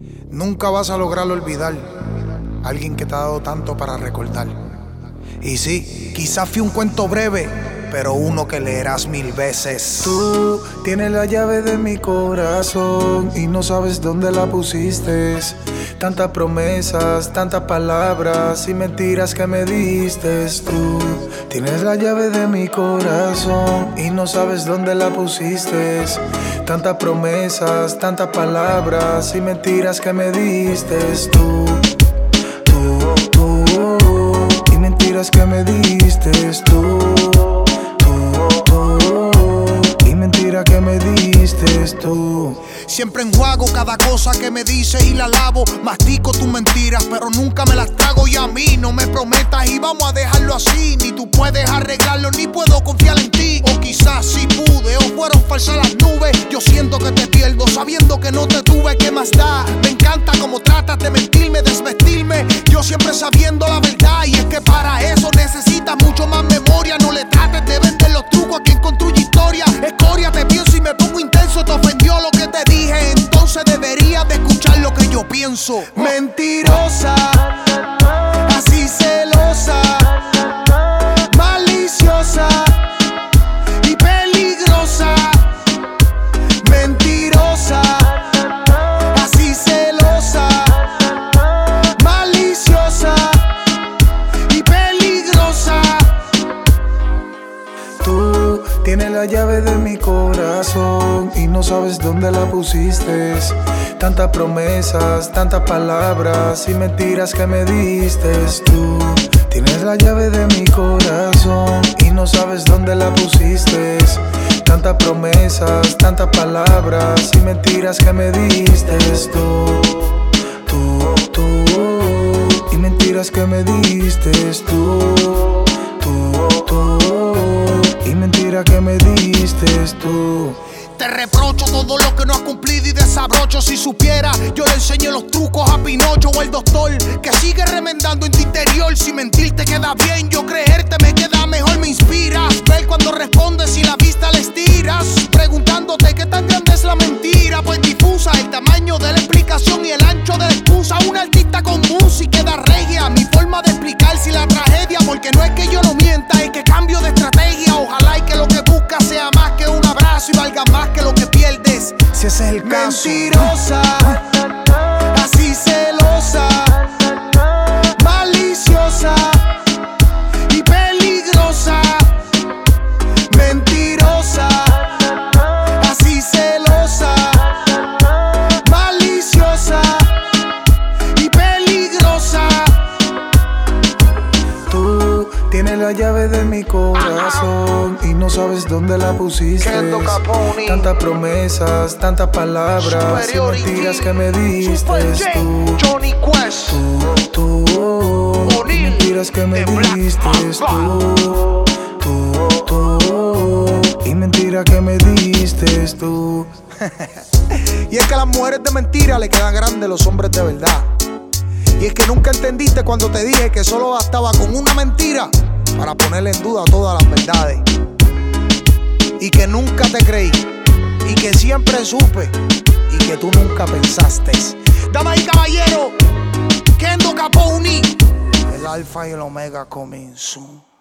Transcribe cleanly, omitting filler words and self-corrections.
Nunca vas a lograr olvidar a alguien que te ha dado tanto para recordar. Y sí, quizás fui un cuento breve, pero uno que leerás 1000 veces. Tú tienes la llave de mi corazón y no sabes dónde la pusiste. Tantas promesas, tantas palabras y mentiras que me diste. Tú tienes la llave de mi corazón y no sabes dónde la pusiste. Tantas promesas, tantas palabras y mentiras que me diste. Tú y mentiras que me diste. Tú y mentira que me diste tú. Siempre enjuago cada cosa que me dices y la lavo. Mastico tus mentiras, pero nunca me las trago. Y a mí no me prometas y vamos a dejarlo así. Ni tú puedes arreglarlo, ni puedo confiar en ti. O quizás sí pude, o fueron falsas las nubes. Yo siento que te pierdo, sabiendo que no te tuve. ¿Qué más da? Me encanta cómo tratas de mentirme, desvestirme. Yo siempre sabiendo la verdad. Y es que para eso necesitas mucho más memoria. No le trates de vender los trucos a quien construye historia. Escoria, te pienso y me pongo intenso. Te ofendió lo que te dije, entonces deberías de escuchar lo que yo pienso. Mentirosa, así celosa, maliciosa y peligrosa. Mentirosa, así celosa, maliciosa y peligrosa. Tú tienes la llave de mi corazón y no sabes dónde la pusiste. Tantas promesas, tantas palabras y mentiras que me diste. Tú tienes la llave de mi corazón y no sabes dónde la pusiste. Tantas promesas, tantas palabras y mentiras que me diste. Tú y mentiras que me diste. Tú y mentira que me diste tú. Te reprocho todo lo que no has cumplido y desabrocho. Si supiera, yo le enseño los trucos a Pinocho o el doctor que sigue remendando en tu interior. Si mentir te queda bien, yo creerte me queda mejor. Me inspiras ver cuando respondes y la vista le estiras, preguntándote qué tan grande es la mentira. Pues difusa el tamaño de la explicación y el ancho de la excusa. Un artista con música queda regia, mi forma de explicar si la tragedia. Porque no es que yo no mienta, es que cambio de estrategia. Ojalá y que lo que buscas sea más que un abrazo y valga más que lo que pierdes, si ese es el caso. Mentirosa, así celosa, maliciosa y peligrosa. Mentirosa, así celosa, maliciosa y peligrosa. Tú tienes la llave de mi corazón y no sabes dónde la pusiste. Tantas promesas, tantas palabras y mentiras que me diste. Tú y mentiras que me diste. Tú y mentira que me diste tú. Y es que a las mujeres de mentira le quedan grandes los hombres de verdad. Y es que nunca entendiste cuando te dije que solo bastaba con una mentira para ponerle en duda todas las verdades. Y que nunca te creí, y que siempre supe, y que tú nunca pensaste. Damas y caballeros, Kendo Capone, el alfa y el omega coming soon.